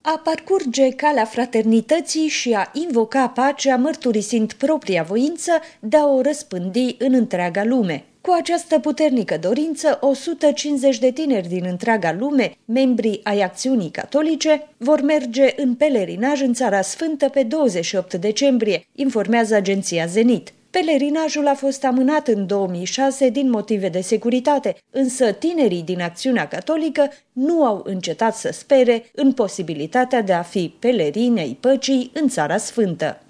A parcurge calea fraternității și a invoca pacea, mărturisind propria voință de a o răspândi în întreaga lume. Cu această puternică dorință, 150 de tineri din întreaga lume, membri ai Acțiunii Catolice, vor merge în pelerinaj în Țara Sfântă pe 28 decembrie, informează agenția Zenit. Pelerinajul a fost amânat în 2006 din motive de securitate, însă tinerii din Acțiunea Catolică nu au încetat să spere în posibilitatea de a fi pelerini ai păcii în Țara Sfântă.